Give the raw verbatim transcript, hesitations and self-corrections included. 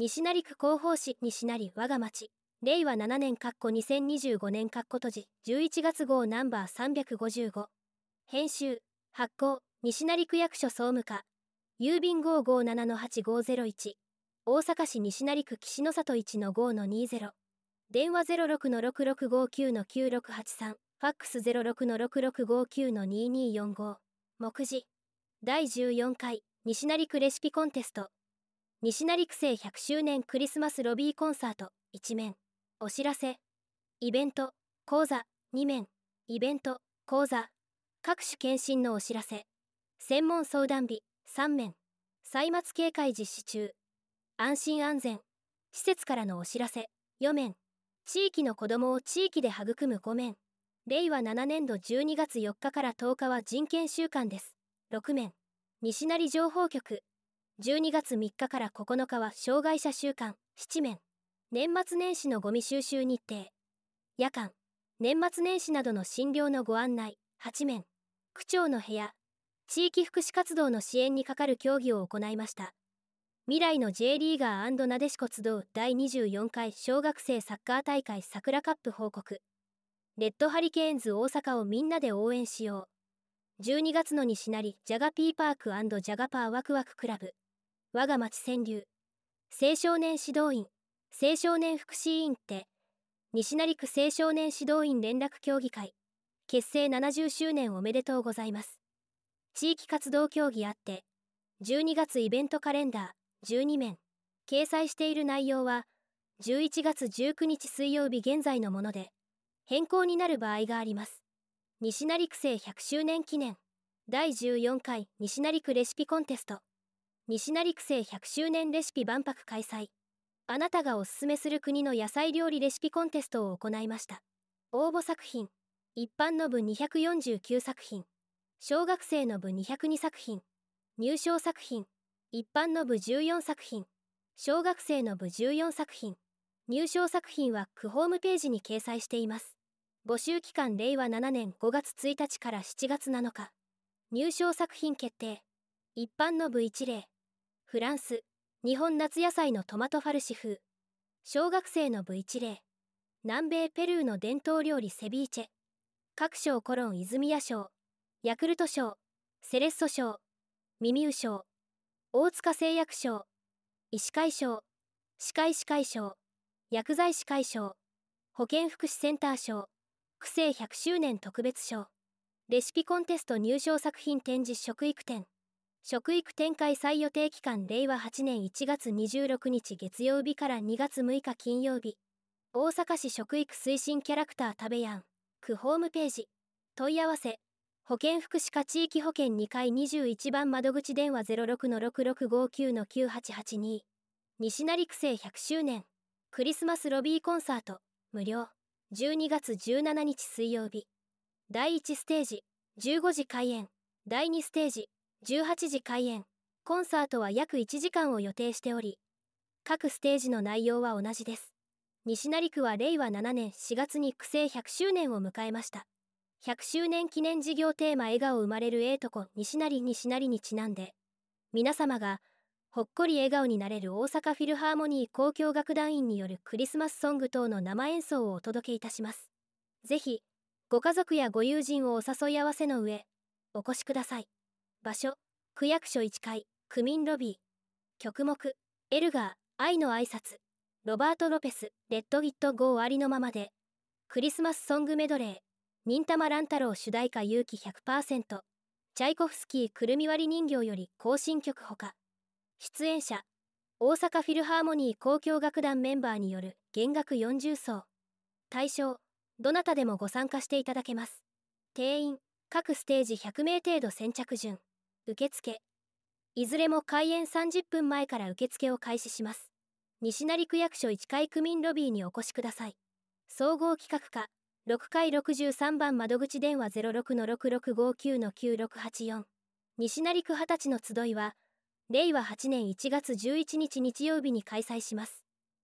西成区広報誌西成我が町れいわななねんにせんにじゅうごねん閉じじゅういちがつ号ナンバーさんびゃくごじゅうご編集発行西成区役所総務課郵便 ごーごーななのはちごーぜろいち 大阪市西成区岸の里 いちのごのにじゅう 電話 ゼロろくのろくろくごきゅうのきゅうろくはちさん ファックス ゼロろくのろくろくごきゅうのにによんご目次だいじゅうよんかい西成区レシピコンテスト西成区政ひゃくしゅうねんクリスマスロビーコンサートいち面お知らせイベント講座に面イベント講座各種検診のお知らせ専門相談日さん面歳末警戒実施中安心安全施設からのお知らせよ面地域の子どもを地域で育むご面れいわななねんどじゅうにがつよっかからとおかは人権週間ですろく面西成情報局じゅうにがつみっかからここのかは障害者週間なな面年末年始のゴミ収集日程夜間年末年始などの診療のご案内はち面区長の部屋地域福祉活動の支援に係る協議を行いました未来の J リーガー&なでしこ集うだいにじゅうよんかい小学生サッカー大会桜カップ報告レッドハリケーンズ大阪をみんなで応援しようじゅうにがつの西成ジャガピーパーク&ジャガパーワクワククラブ我が町川柳青少年指導員青少年福祉委員って西成区青少年指導員連絡協議会結成ななじゅうしゅうねんおめでとうございます地域活動協議あってじゅうにがつイベントカレンダーじゅうに面掲載している内容はじゅういちがつじゅうくにち水曜日現在のもので変更になる場合があります西成区政ひゃくしゅうねん記念だいじゅうよんかい西成区レシピコンテスト西成区政ひゃくしゅうねんレシピ万博開催あなたがおすすめする国の野菜料理レシピコンテストを行いました応募作品一般の部にひゃくよんじゅうきゅうさく品小学生の部にひゃくにさく品入賞作品一般の部じゅうよんさく品小学生の部じゅうよんさく品入賞作品は区ホームページに掲載しています募集期間れいわななねんごがつついたちからしちがつなのか入賞作品決定一般の部いち例フランス日本夏野菜のトマトファルシ風小学生の部いち例南米ペルーの伝統料理セビーチェ各賞コロン泉谷賞ヤクルト賞セレッソ賞耳ウ賞大塚製薬賞医師会賞歯科医師会賞薬剤師会賞保健福祉センター賞区政ひゃくしゅうねん特別賞レシピコンテスト入賞作品展示食育展食育展開催予定期間れいわはちねんいちがつにじゅうろくにち月曜日からにがつむいか金曜日大阪市食育推進キャラクター食べやん区ホームページ問い合わせ保健福祉課地域保険にかいにじゅういちばん窓口電話 ゼロろくのろくろくごきゅうのきゅうはちはちに 西成区政ひゃくしゅうねんクリスマスロビーコンサート無料じゅうにがつじゅうしちにち水曜日だいいちステージじゅうごじ開演だいにステージじゅうはちじ開演コンサートは約いちじかんを予定しており各ステージの内容は同じです西成区はれいわななねんしがつに区政ひゃくしゅうねんを迎えましたひゃくしゅうねん記念事業テーマ笑顔生まれるええとこ西成西成にちなんで皆様がほっこり笑顔になれる大阪フィルハーモニー交響楽団員によるクリスマスソング等の生演奏をお届けいたしますぜひご家族やご友人をお誘い合わせの上お越しください場所区役所いちかい区民ロビー曲目エルガー愛の挨拶ロバート・ロペスレッド・イット・ゴーありのままでクリスマスソングメドレー忍たま乱太郎主題歌勇気 ひゃくパーセント チャイコフスキーくるみ割り人形より行進曲ほか出演者大阪フィルハーモニー交響楽団メンバーによる弦楽よんじゅう奏対象どなたでもご参加していただけます定員各ステージひゃくめい程度先着順受付いずれも開演さんじゅっぷんまえから受付を開始します西成区役所いちかい区民ロビーにお越しください総合企画課ろっかいろくじゅうさんばん窓口電話 ゼロろくのろくろくごきゅうのきゅうろくはちよん 西成区はたちの集いはれいわはちねんいちがつじゅういちにち日曜日に開催します